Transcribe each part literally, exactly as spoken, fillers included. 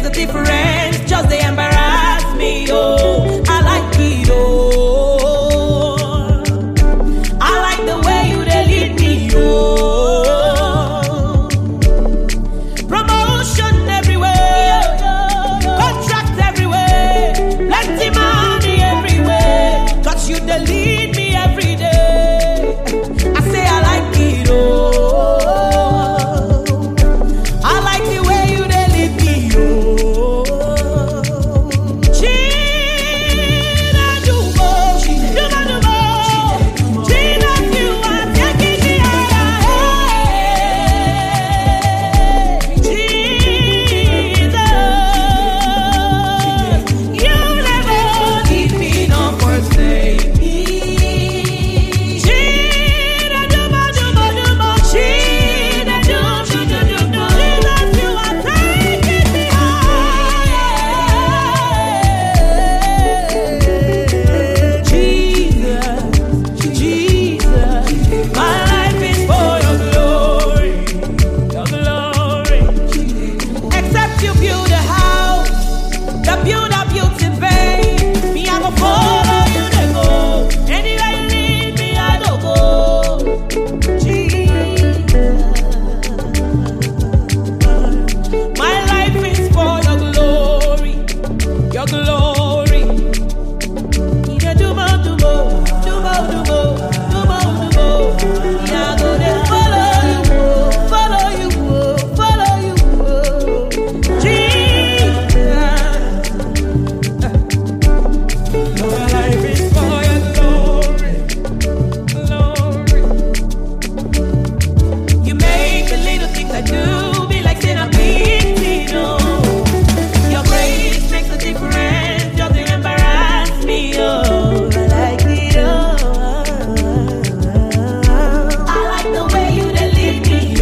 a difference, just they embarrass me, oh. I like it, oh. I like the way you they lead me, oh. Promotion everywhere, contract everywhere, plenty money everywhere, cause you they lead me every day. I say I like it, oh. I like the way you they lead me, oh. China Dubo, Dubo Dubo, China, you are taking me higher. Jesus, you never leave me nor forsake me. China Dubo Dubo Dubo, China Dubo Dubo Dubo, Jesus, you are taking me higher. Jesus, Jesus, my life is for your glory, your glory. Except you build a house, the build a beauty babe. Me, I go follow you to go. Anywhere you lead me, I don't go. Jesus, my life is for your glory, your glory. Yeah, do more, do more, do more, do more, do more, do more. Yeah, I go there, follow you, oh, follow you, oh, follow you, oh. Jesus, my life is for your glory, glory. You make the little things I do be like saying I'm beating, oh. Your grace makes a difference, just to embarrass me, oh. I like it, oh. I like the way you they lead me, oh.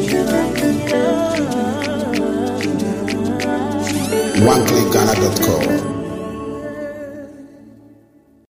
one click ghana dot com